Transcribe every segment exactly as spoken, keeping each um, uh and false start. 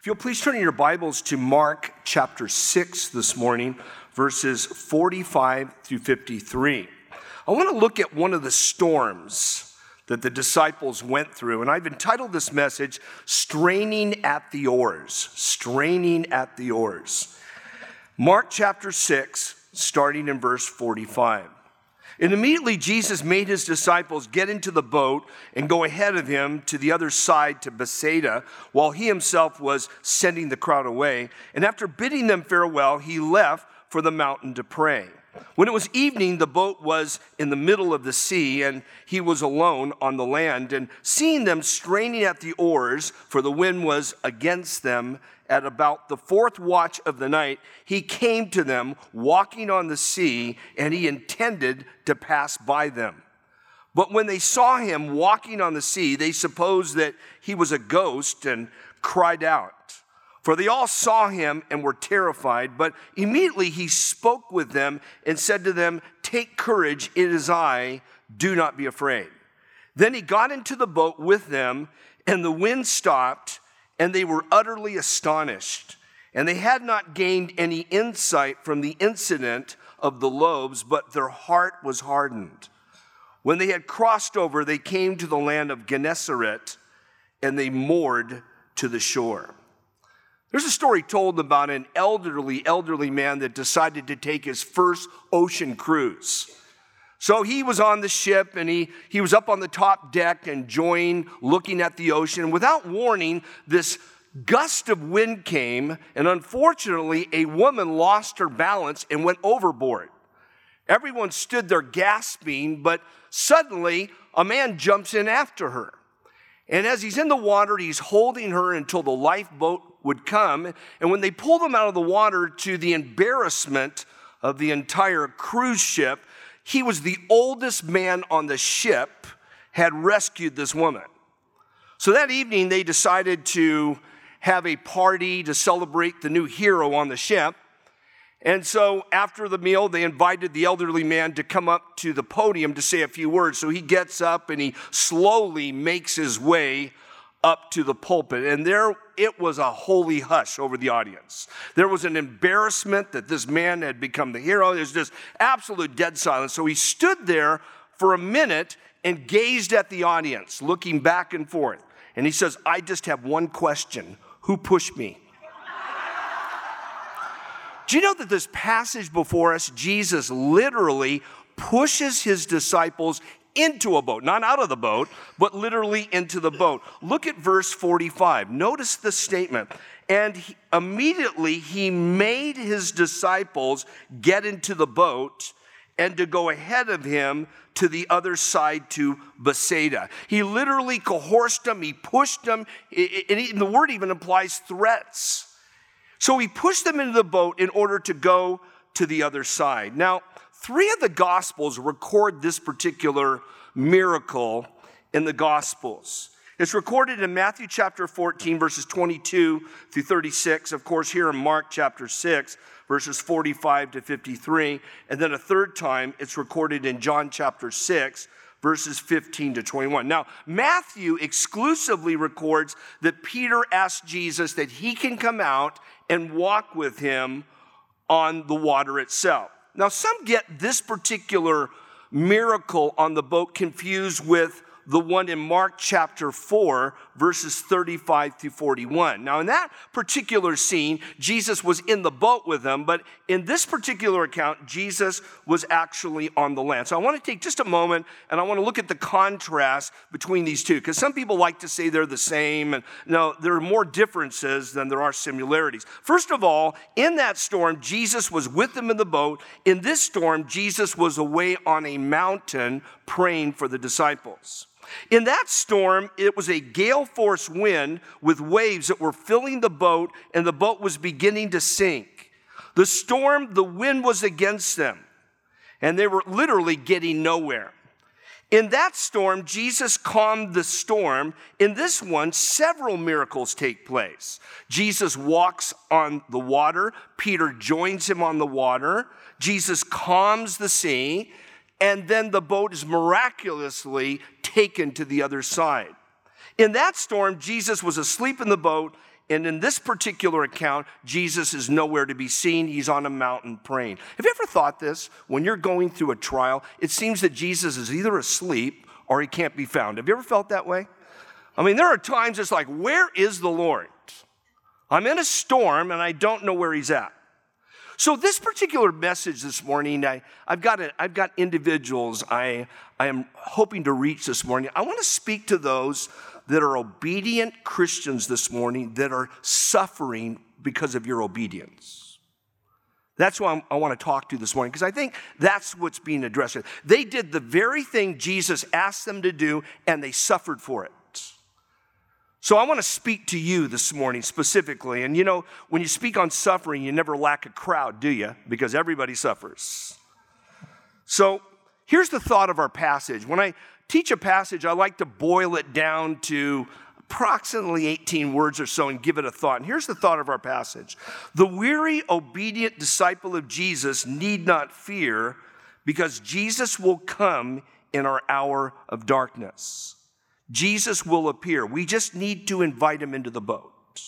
If you'll please turn in your Bibles to Mark chapter six this morning, verses forty-five through fifty-three. I want to look at one of the storms that the disciples went through, and I've entitled this message, Straining at the Oars. Straining at the Oars. Mark chapter six, starting in verse forty-five. And immediately Jesus made his disciples get into the boat and go ahead of him to the other side to Bethsaida, while he himself was sending the crowd away. And after bidding them farewell, he left for the mountain to pray. When it was evening, the boat was in the middle of the sea, and he was alone on the land. And seeing them straining at the oars, for the wind was against them, at about the fourth watch of the night, he came to them walking on the sea, and he intended to pass by them. But when they saw him walking on the sea, they supposed that he was a ghost and cried out. For they all saw him and were terrified, but immediately he spoke with them and said to them, "Take courage, it is I, do not be afraid." Then he got into the boat with them, and the wind stopped, and they were utterly astonished. And they had not gained any insight from the incident of the loaves, but their heart was hardened. When they had crossed over, they came to the land of Gennesaret, and they moored to the shore. There's a story told about an elderly, elderly man that decided to take his first ocean cruise. So he was on the ship, and he, he was up on the top deck enjoying looking at the ocean. Without warning, this gust of wind came, and unfortunately, a woman lost her balance and went overboard. Everyone stood there gasping, but suddenly a man jumps in after her. And as he's in the water, he's holding her until the lifeboat would come. And when they pulled him out of the water, to the embarrassment of the entire cruise ship, he was the oldest man on the ship, had rescued this woman. So that evening, they decided to have a party to celebrate the new hero on the ship. And so after the meal, they invited the elderly man to come up to the podium to say a few words. So he gets up and he slowly makes his way up to the pulpit. And there it was a holy hush over the audience. There was an embarrassment that this man had become the hero. There's just absolute dead silence. So he stood there for a minute and gazed at the audience, looking back and forth. And he says, "I just have one question. Who pushed me?" Do you know that this passage before us, Jesus literally pushes his disciples into a boat, not out of the boat, but literally into the boat. Look at verse forty-five. Notice the statement. And he, immediately he made his disciples get into the boat and to go ahead of him to the other side to Bethsaida. He literally coerced them, he pushed them, and the word even implies threats. So he pushed them into the boat in order to go to the other side. Now, three of the Gospels record this particular miracle in the Gospels. It's recorded in Matthew chapter fourteen, verses twenty-two through thirty-six. Of course, here in Mark chapter six, verses forty-five to fifty-three. And then a third time, it's recorded in John chapter six, verses fifteen to twenty-one. Now, Matthew exclusively records that Peter asked Jesus that he can come out and walk with him on the water itself. Now, some get this particular miracle on the boat confused with the one in Mark chapter four, verses thirty-five through forty-one. Now, in that particular scene, Jesus was in the boat with them, but in this particular account, Jesus was actually on the land. So I want to take just a moment, and I want to look at the contrast between these two, because some people like to say they're the same, and no, there are more differences than there are similarities. First of all, in that storm, Jesus was with them in the boat. In this storm, Jesus was away on a mountain praying for the disciples. In that storm, it was a gale force wind with waves that were filling the boat, and the boat was beginning to sink. The storm, the wind was against them, and they were literally getting nowhere. In that storm, Jesus calmed the storm. In this one, several miracles take place. Jesus walks on the water. Peter joins him on the water. Jesus calms the sea. And then the boat is miraculously taken to the other side. In that storm, Jesus was asleep in the boat. And in this particular account, Jesus is nowhere to be seen. He's on a mountain praying. Have you ever thought this? When you're going through a trial, it seems that Jesus is either asleep or he can't be found. Have you ever felt that way? I mean, there are times it's like, where is the Lord? I'm in a storm and I don't know where he's at. So this particular message this morning, I, I've got a, I've got individuals I, I am hoping to reach this morning. I want to speak to those that are obedient Christians this morning that are suffering because of your obedience. That's why I'm, I want to talk to you this morning, because I think that's what's being addressed. They did the very thing Jesus asked them to do, and they suffered for it. So I want to speak to you this morning specifically. And you know, when you speak on suffering, you never lack a crowd, do you? Because everybody suffers. So here's the thought of our passage. When I teach a passage, I like to boil it down to approximately eighteen words or so and give it a thought. And here's the thought of our passage. The weary, obedient disciple of Jesus need not fear, because Jesus will come in our hour of darkness. Jesus will appear. We just need to invite him into the boat.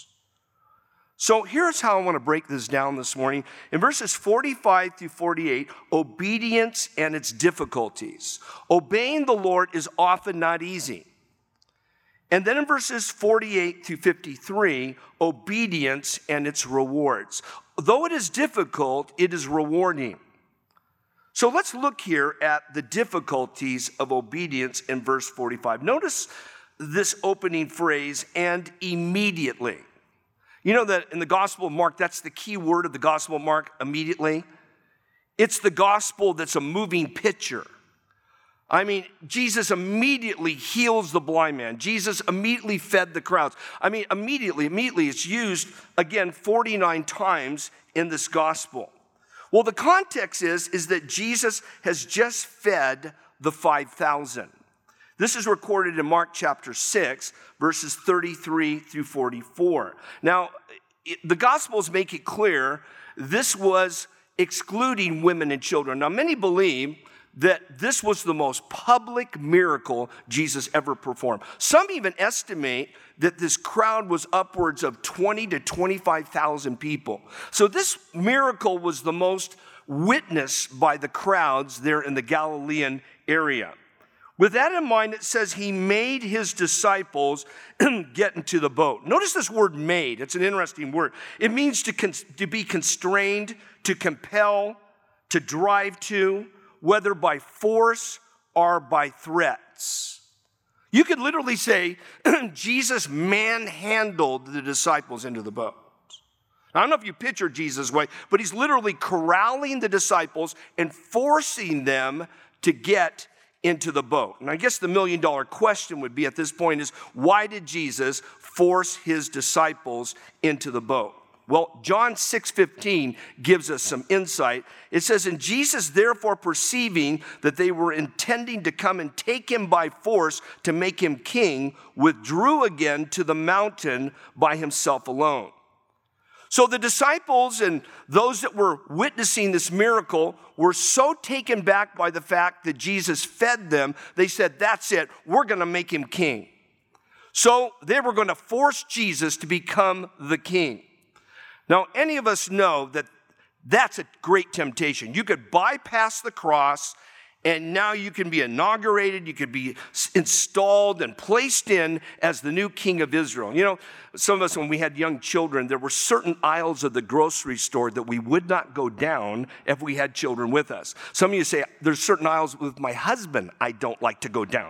So here's how I want to break this down this morning. In verses forty-five through forty-eight, obedience and its difficulties. Obeying the Lord is often not easy. And then in verses forty-eight through fifty-three, obedience and its rewards. Though it is difficult, it is rewarding. So let's look here at the difficulties of obedience in verse forty-five. Notice this opening phrase, and immediately. You know that in the Gospel of Mark, that's the key word of the Gospel of Mark, immediately. It's the gospel that's a moving picture. I mean, Jesus immediately heals the blind man. Jesus immediately fed the crowds. I mean, immediately, immediately, it's used, again, forty-nine times in this gospel. Well, the context is, is that Jesus has just fed the five thousand. This is recorded in Mark chapter six, verses thirty-three through forty-four. Now, the Gospels make it clear this was excluding women and children. Now, many believe that this was the most public miracle Jesus ever performed. Some even estimate that this crowd was upwards of twenty to twenty-five thousand people. So this miracle was the most witnessed by the crowds there in the Galilean area. With that in mind, it says he made his disciples get into the boat. Notice this word made. It's an interesting word. It means to, con- to be constrained, to compel, to drive to, whether by force or by threats. You could literally say Jesus manhandled the disciples into the boat. Now, I don't know if you picture Jesus' way, but he's literally corralling the disciples and forcing them to get into the boat. And I guess the million dollar question would be at this point is, why did Jesus force his disciples into the boat? Well, John six fifteen gives us some insight. It says, and Jesus, therefore, perceiving that they were intending to come and take him by force to make him king, withdrew again to the mountain by himself alone. So the disciples and those that were witnessing this miracle were so taken back by the fact that Jesus fed them, they said, that's it, we're going to make him king. So they were going to force Jesus to become the king. Now, any of us know that that's a great temptation. You could bypass the cross, and now you can be inaugurated, you could be installed and placed in as the new king of Israel. You know, some of us, when we had young children, there were certain aisles of the grocery store that we would not go down if we had children with us. Some of you say, there's certain aisles with my husband I don't like to go down.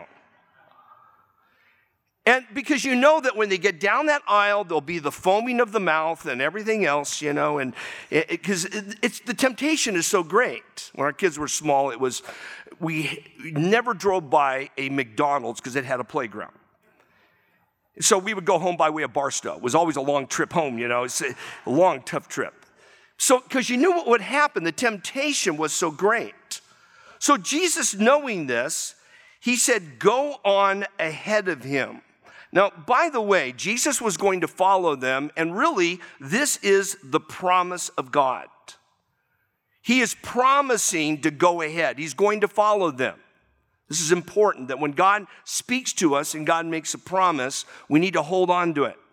And because you know that when they get down that aisle, there'll be the foaming of the mouth and everything else, you know, and because it, it, it's the temptation is so great. When our kids were small, it was, we never drove by a McDonald's because it had a playground. So we would go home by way of Barstow. It was always a long trip home, you know, it's a long, tough trip. So, because you knew what would happen, the temptation was so great. So Jesus, knowing this, he said, go on ahead of him. Now, by the way, Jesus was going to follow them, and really, this is the promise of God. He is promising to go ahead. He's going to follow them. This is important, that when God speaks to us and God makes a promise, we need to hold on to it.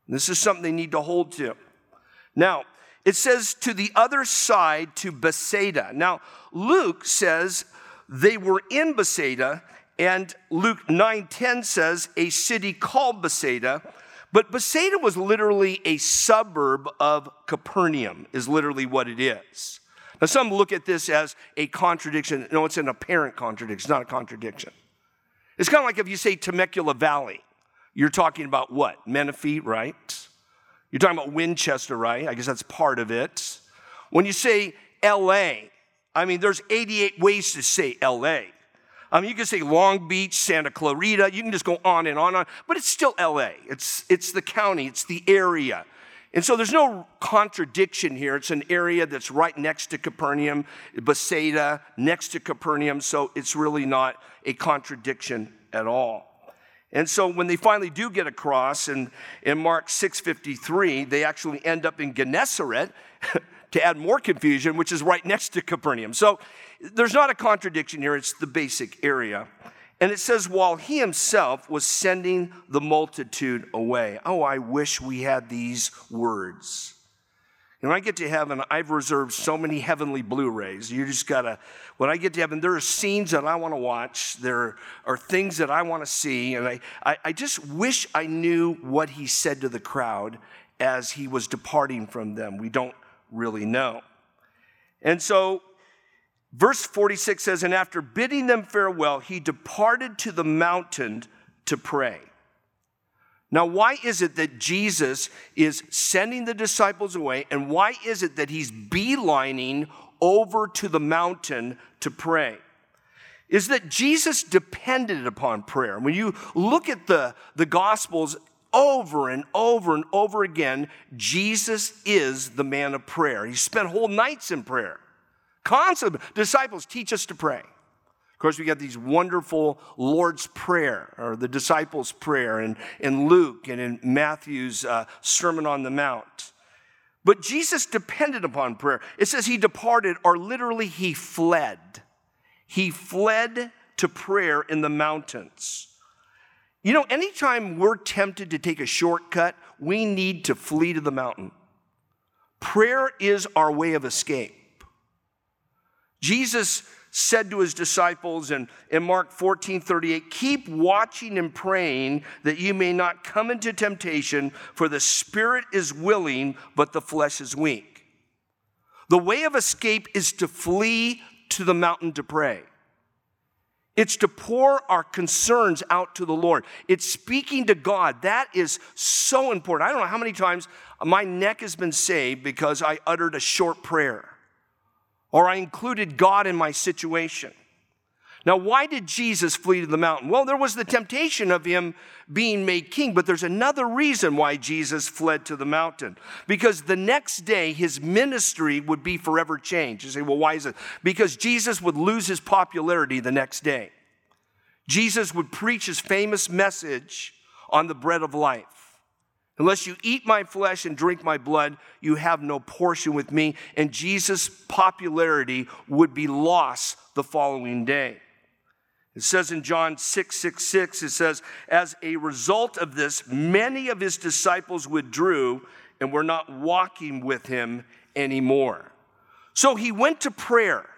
And this is something they need to hold to. Now, it says to the other side, to Bethsaida. Now, Luke says they were in Bethsaida, and Luke nine ten says a city called Bethsaida. But Bethsaida was literally a suburb of Capernaum, is literally what it is. Now, some look at this as a contradiction. No, it's an apparent contradiction. It's not a contradiction. It's kind of like if you say Temecula Valley. You're talking about what? Menifee, right? You're talking about Winchester, right? I guess that's part of it. When you say L A, I mean, there's eighty-eight ways to say L A. I mean, you can say Long Beach, Santa Clarita. You can just go on and on and on. But it's still L A. It's, it's the county. It's the area. And so there's no contradiction here. It's an area that's right next to Capernaum, Bethsaida, next to Capernaum. So it's really not a contradiction at all. And so when they finally do get across, and in Mark six fifty-three, they actually end up in Gennesaret, to add more confusion, which is right next to Capernaum. So there's not a contradiction here. It's the basic area. And it says, while he himself was sending the multitude away. Oh, I wish we had these words. And when I get to heaven, I've reserved so many heavenly Blu-rays. You just got to, when I get to heaven, there are scenes that I want to watch. There are things that I want to see. And I, I, I just wish I knew what he said to the crowd as he was departing from them. We don't really know. And so verse forty-six says, and after bidding them farewell, he departed to the mountain to pray. Now, why is it that Jesus is sending the disciples away, and why is it that he's beelining over to the mountain to pray? Is that Jesus depended upon prayer. When you look at the, the Gospels, over and over and over again, Jesus is the man of prayer. He spent whole nights in prayer. Constant disciples teach us to pray. Of course, we got these wonderful Lord's Prayer, or the disciples' prayer, in, in Luke and in Matthew's uh, Sermon on the Mount. But Jesus depended upon prayer. It says he departed, or literally he fled. He fled to prayer in the mountains. You know, anytime we're tempted to take a shortcut, we need to flee to the mountain. Prayer is our way of escape. Jesus said to his disciples in, in Mark fourteen thirty-eight, keep watching and praying that you may not come into temptation, for the spirit is willing, but the flesh is weak. The way of escape is to flee to the mountain to pray. It's to pour our concerns out to the Lord. It's speaking to God. That is so important. I don't know how many times my neck has been saved because I uttered a short prayer, or I included God in my situation. Now, why did Jesus flee to the mountain? Well, there was the temptation of him being made king, but there's another reason why Jesus fled to the mountain. Because the next day, his ministry would be forever changed. You say, well, why is it? Because Jesus would lose his popularity the next day. Jesus would preach his famous message on the bread of life. Unless you eat my flesh and drink my blood, you have no portion with me. And Jesus' popularity would be lost the following day. It says in John six sixty-six, it says, as a result of this, many of his disciples withdrew and were not walking with him anymore. So he went to prayer.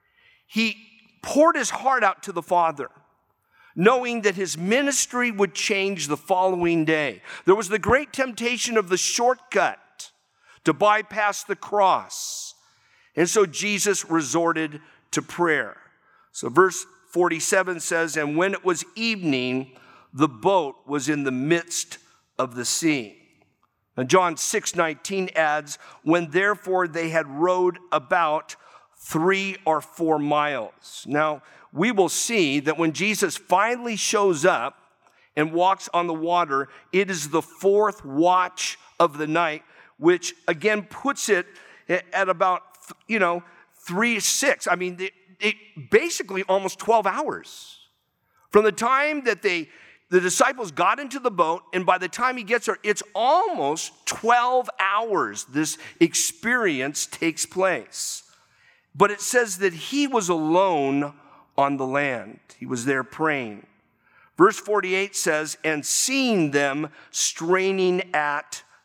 He poured his heart out to the Father, knowing that his ministry would change the following day. There was the great temptation of the shortcut to bypass the cross. And so Jesus resorted to prayer. So verse forty-seven says, and when it was evening, the boat was in the midst of the sea. And John six nineteen adds, when therefore they had rowed about three or four miles. Now, we will see that when Jesus finally shows up and walks on the water, it is the fourth watch of the night, which again puts it at about, you know, three, six. I mean, it, it basically almost twelve hours. From the time that they, the disciples got into the boat, and by the time he gets there, it's almost twelve hours this experience takes place. But it says that he was alone on the land. He was there praying. Verse forty-eight says, and seeing them straining at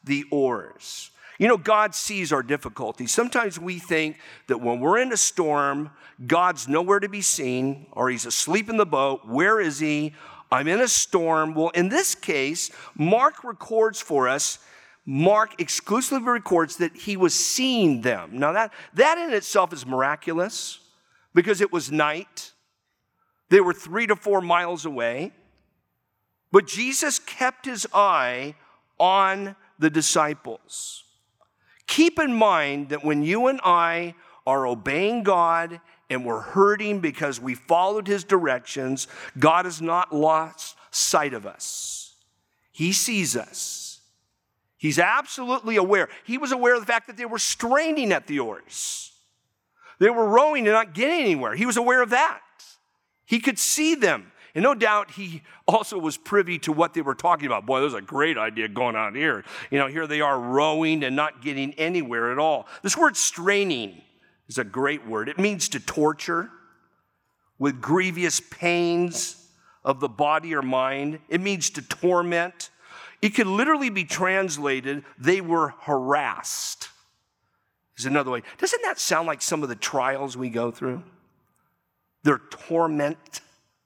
the oars. You know, God sees our difficulties. Sometimes we think that when we're in a storm, God's nowhere to be seen, or he's asleep in the boat. Where is he? I'm in a storm. Well, in this case, Mark records for us, Mark exclusively records that he was seeing them. Now, that, that in itself is miraculous because it was night. They were three to four miles away. But Jesus kept his eye on the disciples. Keep in mind that when you and I are obeying God and we're hurting because we followed his directions, God has not lost sight of us. He sees us. He's absolutely aware. He was aware of the fact that they were straining at the oars. They were rowing and not getting anywhere. He was aware of that. He could see them. And no doubt he also was privy to what they were talking about. Boy, there's a great idea going on here. You know, here they are rowing and not getting anywhere at all. This word straining is a great word. It means to torture with grievous pains of the body or mind. It means to torment. It could literally be translated, they were harassed. Is another way. Doesn't that sound like some of the trials we go through? They're torment.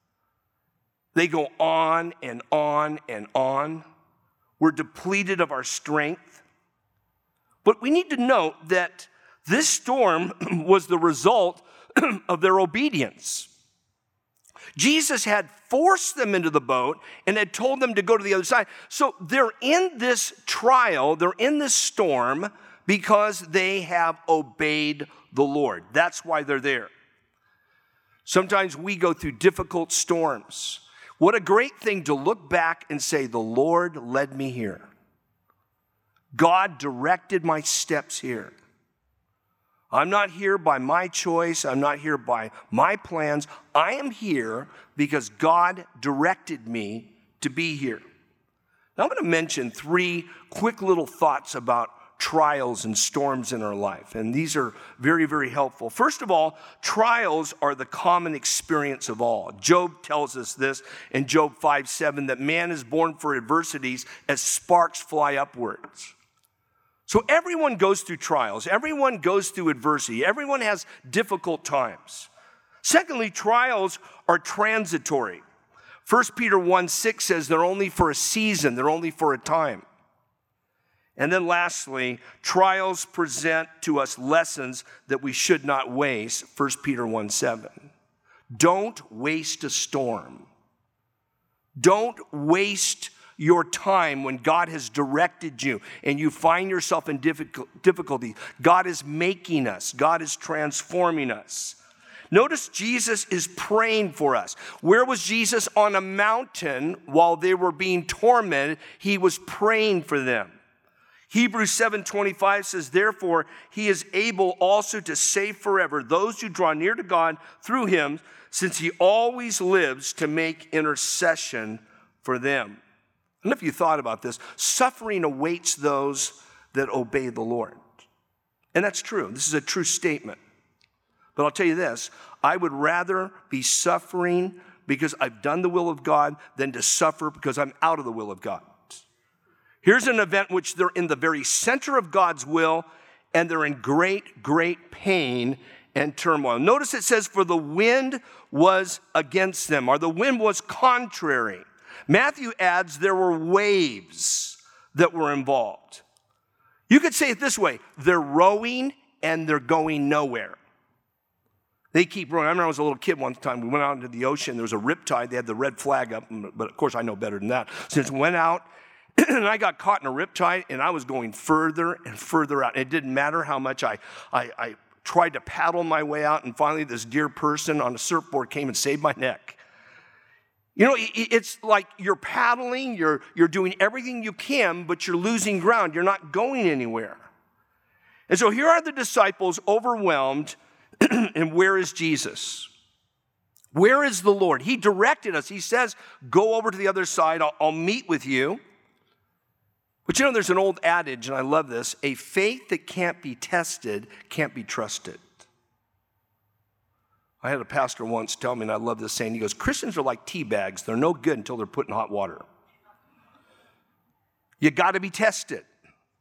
They go on and on and on. We're depleted of our strength. But we need to note that this storm was the result of their obedience. Jesus had forced them into the boat and had told them to go to the other side. So they're in this trial, they're in this storm because they have obeyed the Lord. That's why they're there. Sometimes we go through difficult storms. What a great thing to look back and say, the Lord led me here. God directed my steps here. I'm not here by my choice. I'm not here by my plans. I am here because God directed me to be here. Now I'm going to mention three quick little thoughts about trials and storms in our life. And these are very, very helpful. First of all, trials are the common experience of all. Job tells us this in Job five seven, that man is born for adversities as sparks fly upwards. So everyone goes through trials. Everyone goes through adversity. Everyone has difficult times. Secondly, trials are transitory. First Peter one six says they're only for a season. They're only for a time. And then lastly, trials present to us lessons that we should not waste. First Peter one seven. Don't waste a storm. Don't waste your time when God has directed you and you find yourself in difficulty. God is making us. God is transforming us. Notice Jesus is praying for us. Where was Jesus? On a mountain while they were being tormented. He was praying for them. Hebrews seven twenty-five says, therefore, he is able also to save forever those who draw near to God through him, since he always lives to make intercession for them. I don't know if you thought about this. Suffering awaits those that obey the Lord. And that's true. This is a true statement. But I'll tell you this, I would rather be suffering because I've done the will of God than to suffer because I'm out of the will of God. Here's an event which they're in the very center of God's will and they're in great, great pain and turmoil. Notice it says, for the wind was against them, or the wind was contrary. Matthew adds there were waves that were involved. You could say it this way, they're rowing and they're going nowhere. They keep rowing. I remember I was a little kid one time, we went out into the ocean, there was a riptide, they had the red flag up, but of course I know better than that. Since we went out, and I got caught in a riptide, and I was going further and further out. It didn't matter how much I, I, I tried to paddle my way out, and finally this dear person on a surfboard came and saved my neck. You know, it's like you're paddling, you're, you're doing everything you can, but you're losing ground. You're not going anywhere. And so here are the disciples overwhelmed, and where is Jesus? Where is the Lord? He directed us. He says, go over to the other side. I'll, I'll meet with you. But you know, there's an old adage, and I love this, a faith that can't be tested can't be trusted. I had a pastor once tell me, and I love this saying, he goes, Christians are like tea bags. They're no good until they're put in hot water. You got to be tested.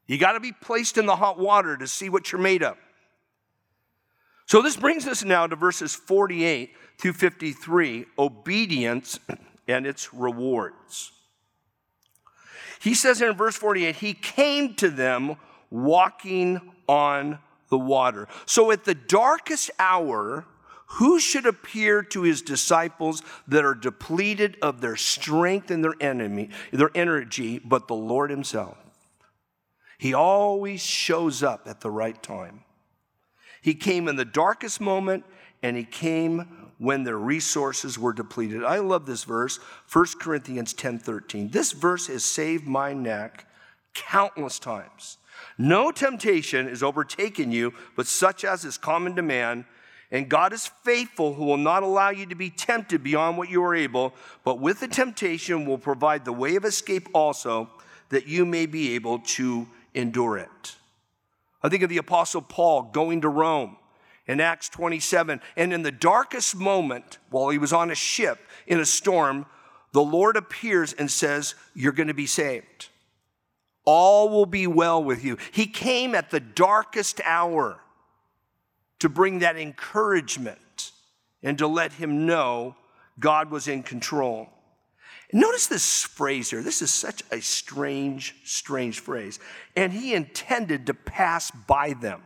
You got to be placed in the hot water to see what you're made of. So this brings us now to verses forty-eight through fifty-three, obedience and its rewards. He says in verse forty-eight, he came to them walking on the water. So at the darkest hour, who should appear to his disciples that are depleted of their strength and their enemy, their energy, but the Lord himself? He always shows up at the right time. He came in the darkest moment, and he came when their resources were depleted. I love this verse, First Corinthians ten thirteen. This verse has saved my neck countless times. No temptation is overtaken you, but such as is common to man. And God is faithful, who will not allow you to be tempted beyond what you are able, but with the temptation will provide the way of escape also, that you may be able to endure it. I think of the Apostle Paul going to Rome in Acts twenty-seven. And in the darkest moment, while he was on a ship in a storm, the Lord appears and says, you're going to be saved. All will be well with you. He came at the darkest hour to bring that encouragement and to let him know God was in control. Notice this phrase here. This is such a strange, strange phrase. And he intended to pass by them.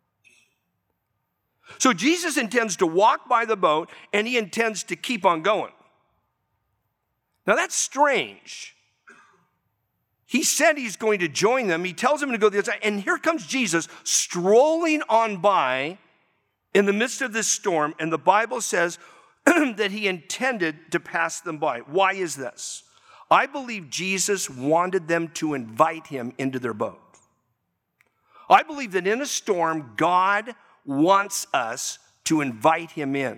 So Jesus intends to walk by the boat, and he intends to keep on going. Now that's strange. He said he's going to join them. He tells them to go the other side. And here comes Jesus strolling on by in the midst of this storm. And the Bible says that he intended to pass them by. Why is this? I believe Jesus wanted them to invite him into their boat. I believe that in a storm, God wants us to invite him in.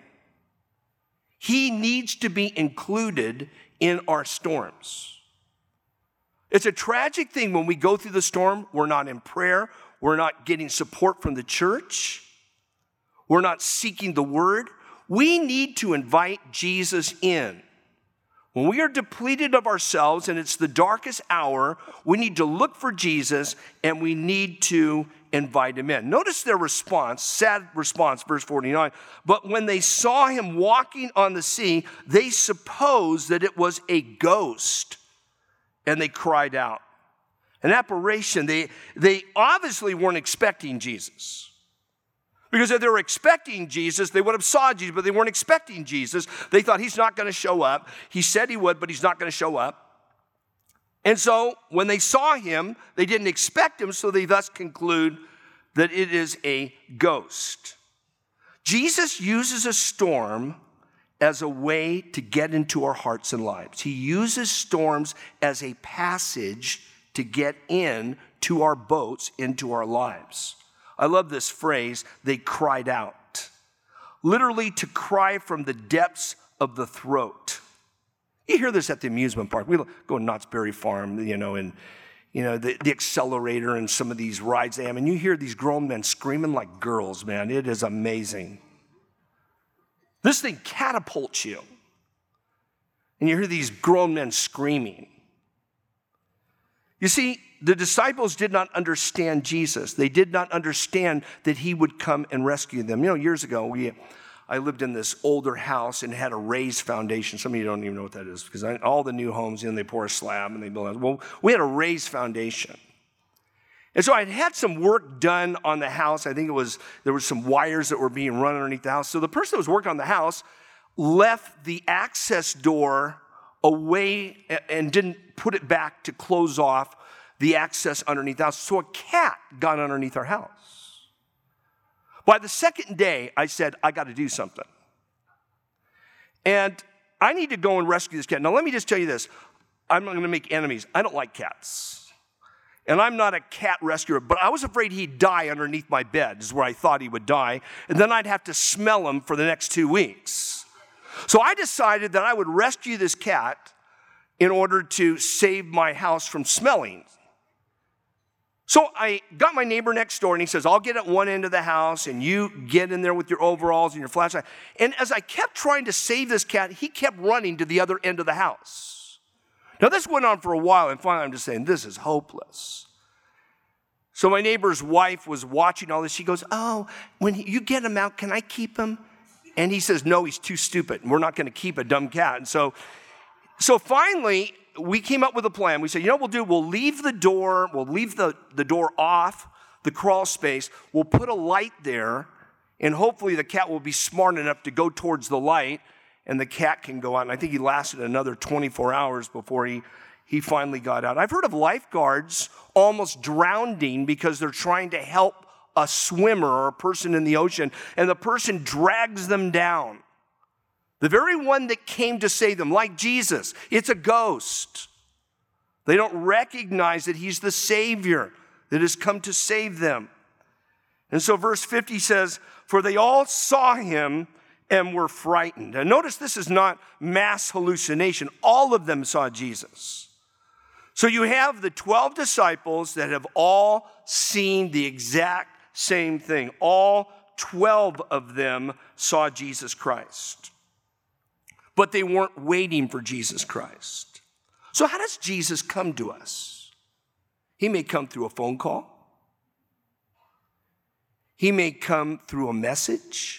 He needs to be included in our storms. It's a tragic thing when we go through the storm, we're not in prayer, we're not getting support from the church, we're not seeking the word. We need to invite Jesus in. When we are depleted of ourselves and it's the darkest hour, we need to look for Jesus and we need to invite him in. Notice their response, sad response, verse forty-nine. But when they saw him walking on the sea, they supposed that it was a ghost, and they cried out. An apparition. They, they obviously weren't expecting Jesus. Because if they were expecting Jesus, they would have saw Jesus, but they weren't expecting Jesus. They thought he's not going to show up. He said he would, but he's not going to show up. And so when they saw him, they didn't expect him, so they thus conclude that it is a ghost. Jesus uses a storm as a way to get into our hearts and lives. He uses storms as a passage to get in to our boats, into our lives. I love this phrase, they cried out. Literally to cry from the depths of the throat. You hear this at the amusement park. We go to Knott's Berry Farm, you know, and you know, the, the accelerator and some of these rides they have, and you hear these grown men screaming like girls, man. It is amazing. This thing catapults you. And you hear these grown men screaming. You see, the disciples did not understand Jesus. They did not understand that he would come and rescue them. You know, years ago, we, I lived in this older house and had a raised foundation. Some of you don't even know what that is because I, all the new homes, you know, they pour a slab and they build it. Well, we had a raised foundation. And so I'd had some work done on the house. I think it was, there were some wires that were being run underneath the house. So the person that was working on the house left the access door away and didn't put it back to close off the access underneath the house. So a cat got underneath our house. By the second day, I said, I got to do something. And I need to go and rescue this cat. Now, let me just tell you this. I'm not going to make enemies. I don't like cats. And I'm not a cat rescuer, but I was afraid he'd die underneath my bed, is where I thought he would die. And then I'd have to smell him for the next two weeks. So I decided that I would rescue this cat in order to save my house from smelling. So I got my neighbor next door, and he says, I'll get at one end of the house, and you get in there with your overalls and your flashlight. And as I kept trying to save this cat, he kept running to the other end of the house. Now, this went on for a while, and finally I'm just saying, this is hopeless. So my neighbor's wife was watching all this. She goes, oh, when you get him out, can I keep him? And he says, no, he's too stupid. We're not going to keep a dumb cat. And so, so finally, we came up with a plan. We said, you know what we'll do? We'll leave the door, we'll leave the, the door off, the crawl space. We'll put a light there, and hopefully the cat will be smart enough to go towards the light, and the cat can go out. And I think he lasted another twenty-four hours before he, he finally got out. I've heard of lifeguards almost drowning because they're trying to help a swimmer or a person in the ocean, and the person drags them down. The very one that came to save them, like Jesus, it's a ghost. They don't recognize that he's the Savior that has come to save them. And so verse fifty says, for they all saw him and were frightened. And notice this is not mass hallucination. All of them saw Jesus. So you have the twelve disciples that have all seen the exact same thing. All twelve of them saw Jesus Christ. But they weren't waiting for Jesus Christ. So how does Jesus come to us? He may come through a phone call. He may come through a message.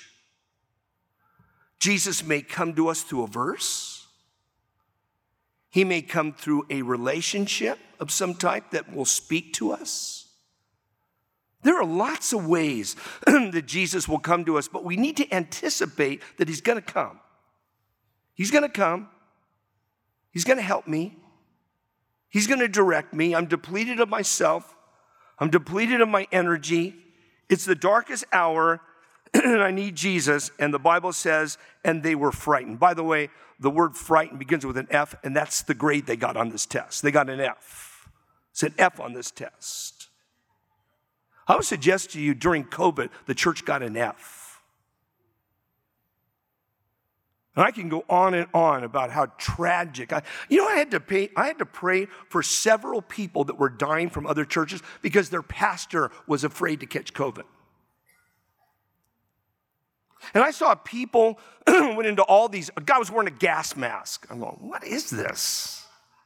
Jesus may come to us through a verse. He may come through a relationship of some type that will speak to us. There are lots of ways that Jesus will come to us, but we need to anticipate that he's going to come. He's going to come. He's going to help me. He's going to direct me. I'm depleted of myself. I'm depleted of my energy. It's the darkest hour, and I need Jesus. And the Bible says, and they were frightened. By the way, the word frightened begins with an F, and that's the grade they got on this test. They got an F. It's an F on this test. I would suggest to you during COVID, the church got an F. And I can go on and on about how tragic. I, you know, I had to pay, I had to pray for several people that were dying from other churches because their pastor was afraid to catch COVID. And I saw people went into all these, a guy was wearing a gas mask. I'm going, what is this?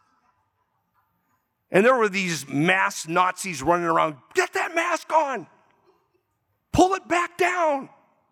And there were these masked Nazis running around, get that mask on. Pull it back down.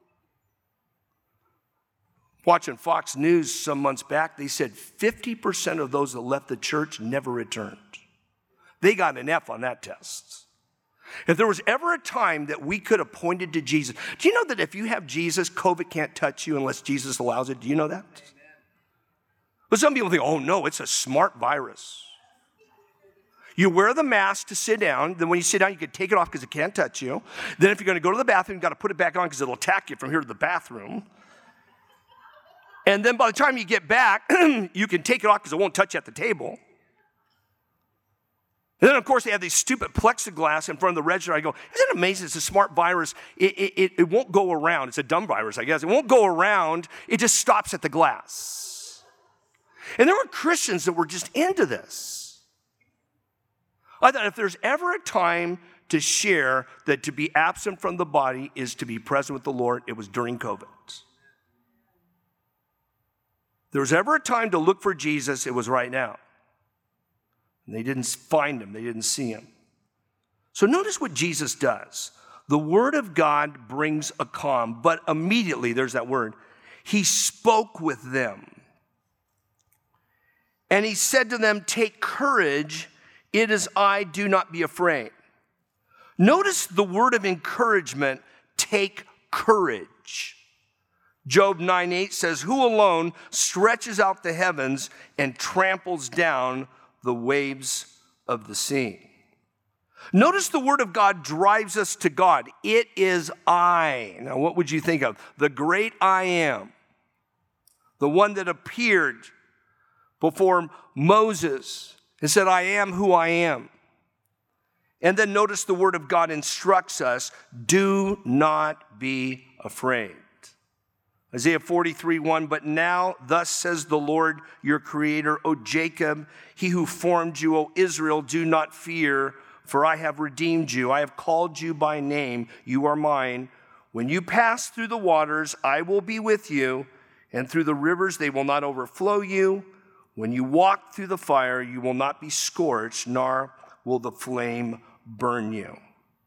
Watching Fox News some months back, they said fifty percent of those that left the church never returned. They got an F on that test. If there was ever a time that we could have pointed to Jesus, do you know that if you have Jesus, COVID can't touch you unless Jesus allows it? Do you know that? Amen. But some people think, oh no, it's a smart virus. You wear the mask to sit down. Then when you sit down, you can take it off because it can't touch you. Then if you're going to go to the bathroom, you've got to put it back on because it'll attack you from here to the bathroom. And then by the time you get back, you can take it off because it won't touch you at the table. And then, of course, they have these stupid plexiglass in front of the register. I go, isn't it amazing? It's a smart virus. It, it, it won't go around. It's a dumb virus, I guess. It won't go around. It just stops at the glass. And there were Christians that were just into this. I thought if there's ever a time to share that to be absent from the body is to be present with the Lord, it was during COVID. There was ever a time to look for Jesus, it was right now. And they didn't find him, they didn't see him. So notice what Jesus does. The word of God brings a calm, but immediately, there's that word, he spoke with them. And he said to them, take courage, it is I, do not be afraid. Notice the word of encouragement, take courage. Job nine eight says, who alone stretches out the heavens and tramples down the waves of the sea. Notice the word of God drives us to God. It is I. Now, what would you think of? The great I am. The one that appeared before Moses and said, I am who I am. And then notice the word of God instructs us, do not be afraid. Isaiah forty-three one, but now thus says the Lord your creator, O Jacob, he who formed you, O Israel, do not fear, for I have redeemed you. I have called you by name. You are mine. When you pass through the waters, I will be with you, and through the rivers they will not overflow you. When you walk through the fire, you will not be scorched, nor will the flame burn you.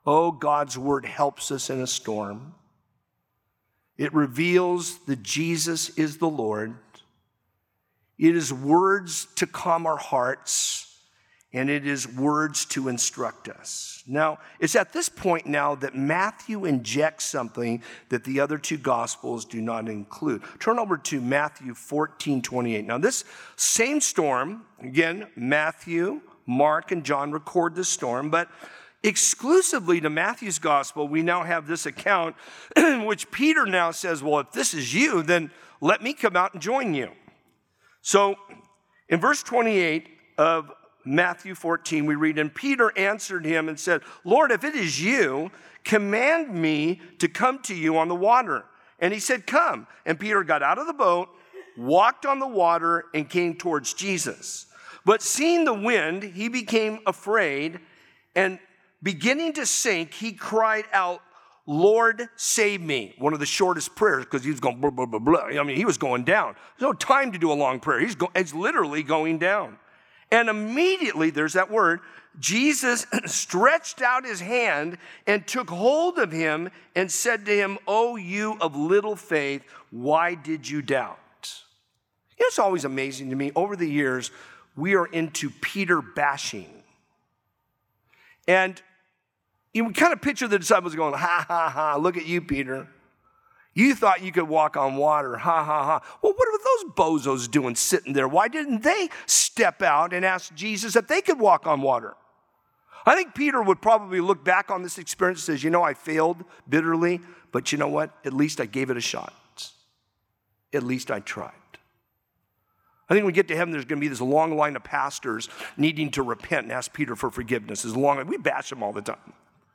Oh, God's word helps us in a storm. It reveals that Jesus is the Lord. It is words to calm our hearts, and it is words to instruct us. Now, it's at this point now that Matthew injects something that the other two Gospels do not include. Turn over to Matthew fourteen twenty-eight. Now, this same storm, again, Matthew, Mark, and John record this storm, but exclusively to Matthew's Gospel, we now have this account in which Peter now says, well, if this is you, then let me come out and join you. So in verse twenty-eight of Matthew fourteen, we read, and Peter answered him and said, Lord, if it is you, command me to come to you on the water. And he said, come. And Peter got out of the boat, walked on the water, and came towards Jesus. But seeing the wind, he became afraid, and beginning to sink, he cried out, Lord, save me. One of the shortest prayers, because he was going blah, blah, blah, blah. I mean, he was going down. There's no time to do a long prayer. He's, go, he's literally going down. And immediately, there's that word, Jesus stretched out his hand and took hold of him and said to him, O you of little faith, why did you doubt? You know, it's always amazing to me. Over the years, we are into Peter bashing. And you kind of picture the disciples going, ha, ha, ha, look at you, Peter. You thought you could walk on water, ha, ha, ha. Well, what were those bozos doing sitting there? Why didn't they step out and ask Jesus if they could walk on water? I think Peter would probably look back on this experience and says, you know, I failed bitterly, but you know what? At least I gave it a shot. At least I tried. I think when we get to heaven, there's going to be this long line of pastors needing to repent and ask Peter for forgiveness. As long as we bash him all the time.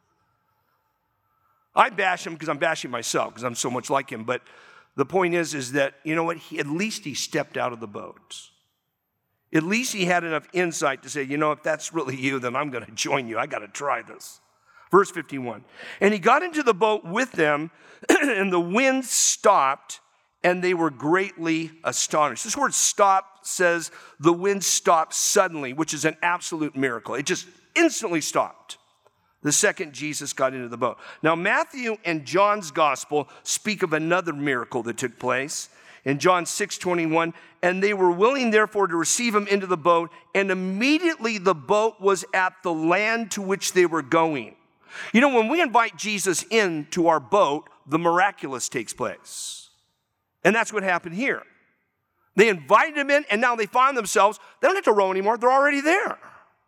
I bash him because I'm bashing myself because I'm so much like him. But the point is, is that, you know what? He, at least he stepped out of the boat. At least he had enough insight to say, you know, if that's really you, then I'm going to join you. I got to try this. Verse fifty-one. And he got into the boat with them, and the wind stopped, and they were greatly astonished. This word stop says the wind stopped suddenly, which is an absolute miracle. It just instantly stopped. The second Jesus got into the boat. Now, Matthew and John's gospel speak of another miracle that took place. In John six twenty-one, and they were willing, therefore, to receive him into the boat, and immediately the boat was at the land to which they were going. You know, when we invite Jesus into our boat, the miraculous takes place. And that's what happened here. They invited him in, and now they find themselves, they don't have to row anymore, they're already there.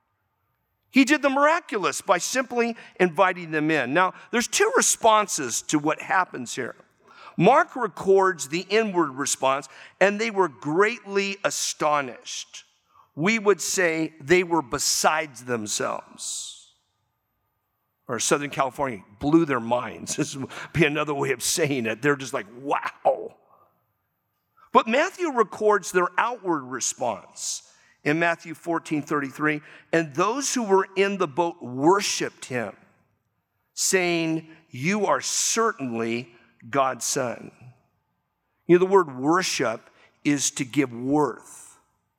He did the miraculous by simply inviting them in. Now, there's two responses to what happens here. Mark records the inward response, and they were greatly astonished. We would say they were besides themselves. Or Southern California, blew their minds. This would be another way of saying it. They're just like, wow. But Matthew records their outward response. In Matthew fourteen thirty-three, and those who were in the boat worshiped him, saying, you are certainly God's son. You know, the word worship is to give worth.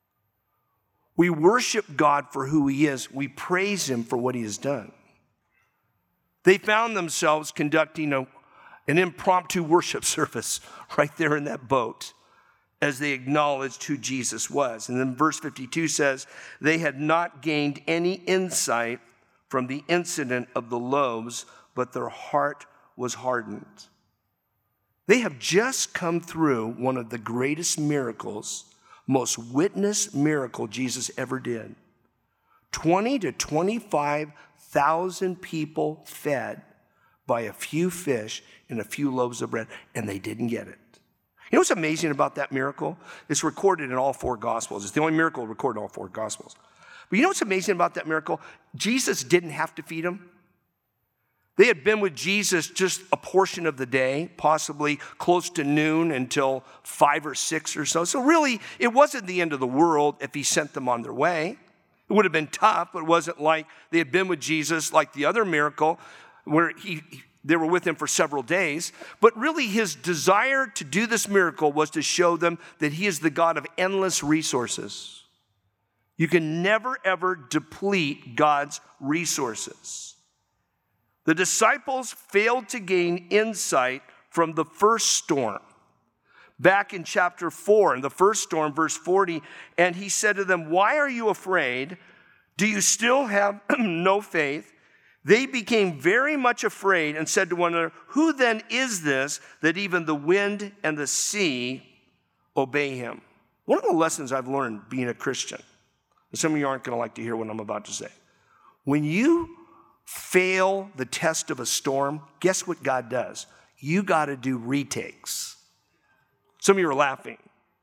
We worship God for who he is. We praise him for what he has done. They found themselves conducting a, an impromptu worship service right there in that boat, as they acknowledged who Jesus was. And then verse fifty-two says, they had not gained any insight from the incident of the loaves, but their heart was hardened. They have just come through one of the greatest miracles, most witnessed miracle Jesus ever did. twenty to twenty-five thousand people fed by a few fish and a few loaves of bread, and they didn't get it. You know what's amazing about that miracle? It's recorded in all four Gospels. It's the only miracle recorded in all four Gospels. But you know what's amazing about that miracle? Jesus didn't have to feed them. They had been with Jesus just a portion of the day, possibly close to noon until five or six or so. So really, it wasn't the end of the world if he sent them on their way. It would have been tough, but it wasn't like they had been with Jesus like the other miracle where he... They were with him for several days, but really his desire to do this miracle was to show them that he is the God of endless resources. You can never, ever deplete God's resources. The disciples failed to gain insight from the first storm. Back in chapter four, in the first storm, verse forty, and he said to them, "Why are you afraid? Do you still have no faith?" They became very much afraid and said to one another, "Who then is this that even the wind and the sea obey him?" One of the lessons I've learned being a Christian, and some of you aren't going to like to hear what I'm about to say. When you fail the test of a storm, guess what God does? You got to do retakes. Some of you are laughing.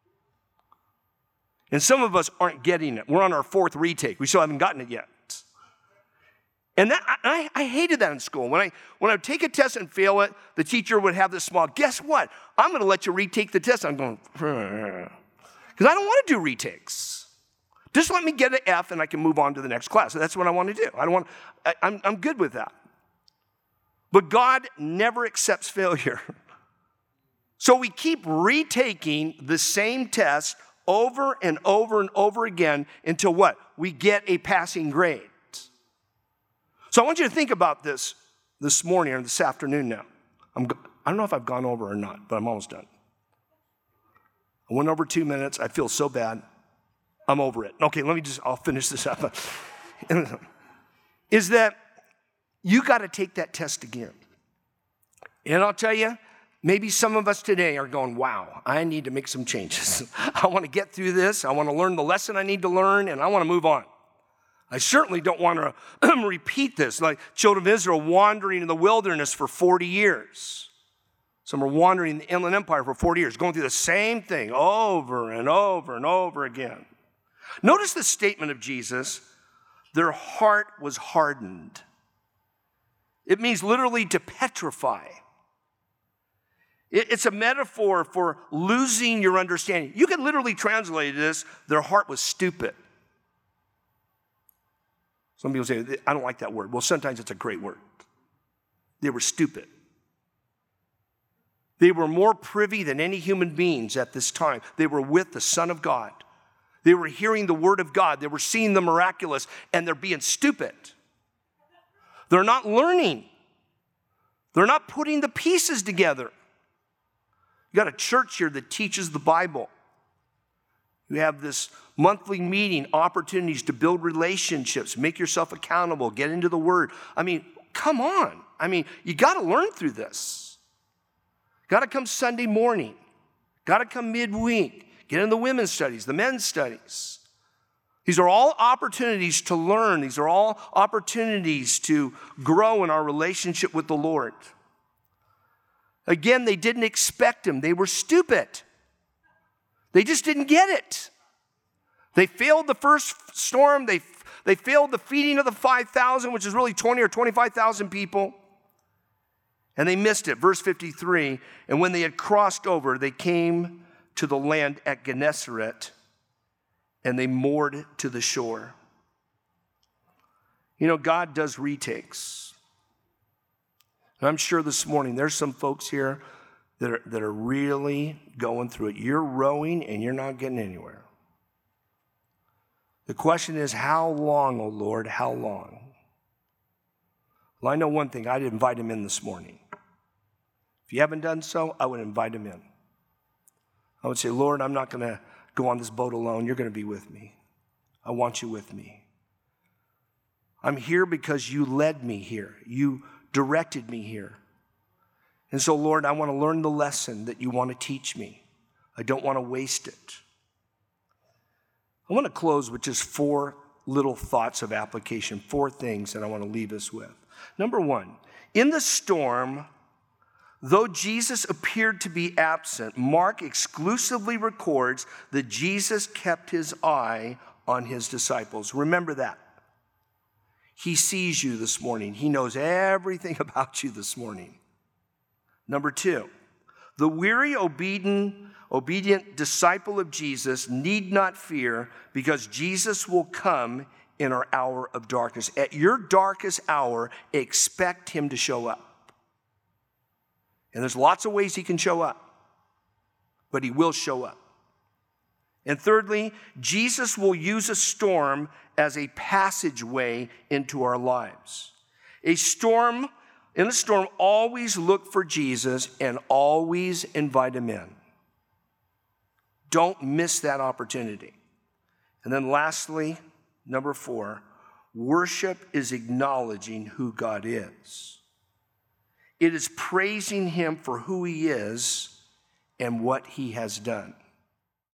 And some of us aren't getting it. We're on our fourth retake. We still haven't gotten it yet. And that, I, I hated that in school. When I, when I would take a test and fail it, the teacher would have this smile. Guess what? I'm going to let you retake the test. I'm going, because I don't want to do retakes. Just let me get an F and I can move on to the next class. That's what I want to do. I don't want. I, I'm, I'm good with that. But God never accepts failure. So we keep retaking the same test over and over and over again until what? We get a passing grade. So I want you to think about this this morning or this afternoon now. I'm, I don't know if I've gone over or not, but I'm almost done. I went over two minutes. I feel so bad. I'm over it. Okay, let me just, I'll finish this up. Is that you got to take that test again. And I'll tell you, maybe some of us today are going, wow, I need to make some changes. I want to get through this. I want to learn the lesson I need to learn, and I want to move on. I certainly don't want to repeat this, like children of Israel wandering in the wilderness for forty years. Some are wandering in the Inland Empire for forty years, going through the same thing over and over and over again. Notice the statement of Jesus, their heart was hardened. It means literally to petrify. It's a metaphor for losing your understanding. You could literally translate this, their heart was stupid. Some people say, I don't like that word. Well, sometimes it's a great word. They were stupid. They were more privy than any human beings at this time. They were with the Son of God. They were hearing the word of God. They were seeing the miraculous, and they're being stupid. They're not learning. They're not putting the pieces together. You got a church here that teaches the Bible. You have this monthly meeting, opportunities to build relationships, make yourself accountable, get into the Word. I mean, come on. I mean, you got to learn through this. Got to come Sunday morning. Got to come midweek. Get in the women's studies, the men's studies. These are all opportunities to learn. These are all opportunities to grow in our relationship with the Lord. Again, they didn't expect him. They were stupid. They just didn't get it. They failed the first storm. They, they failed the feeding of the five thousand, which is really twenty or twenty-five thousand people. And they missed it. Verse fifty-three, and when they had crossed over, they came to the land at Gennesaret, and they moored to the shore. You know, God does retakes. And I'm sure this morning there's some folks here that are, that are really going through it. You're rowing and you're not getting anywhere. The question is, how long, oh Lord, how long? Well, I know one thing. I'd invite him in this morning. If you haven't done so, I would invite him in. I would say, Lord, I'm not going to go on this boat alone. You're going to be with me. I want you with me. I'm here because you led me here. You directed me here. And so, Lord, I want to learn the lesson that you want to teach me. I don't want to waste it. I want to close with just four little thoughts of application, four things that I want to leave us with. Number one, in the storm, though Jesus appeared to be absent, Mark exclusively records that Jesus kept his eye on his disciples. Remember that. He sees you this morning. He knows everything about you this morning. Number two, the weary, obedient, obedient disciple of Jesus need not fear because Jesus will come in our hour of darkness. At your darkest hour, expect him to show up. And there's lots of ways he can show up, but he will show up. And thirdly, Jesus will use a storm as a passageway into our lives. A storm In a storm, always look for Jesus and always invite him in. Don't miss that opportunity. And then lastly, number four, worship is acknowledging who God is. It is praising him for who he is and what he has done.